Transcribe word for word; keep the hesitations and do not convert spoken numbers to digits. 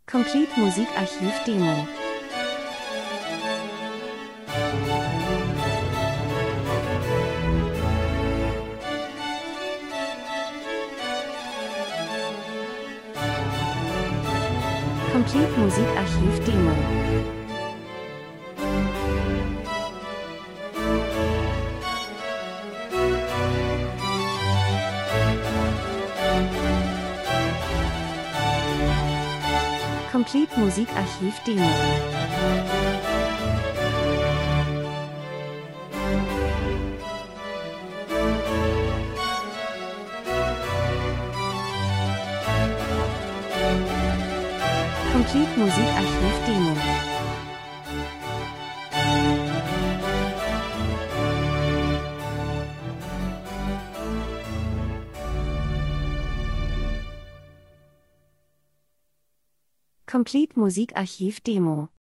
Complete Musikarchiv Demo. Complete Musikarchiv Demo. Complete Musikarchiv Demo. Complete Musikarchiv Demo. Complete Musikarchiv Demo.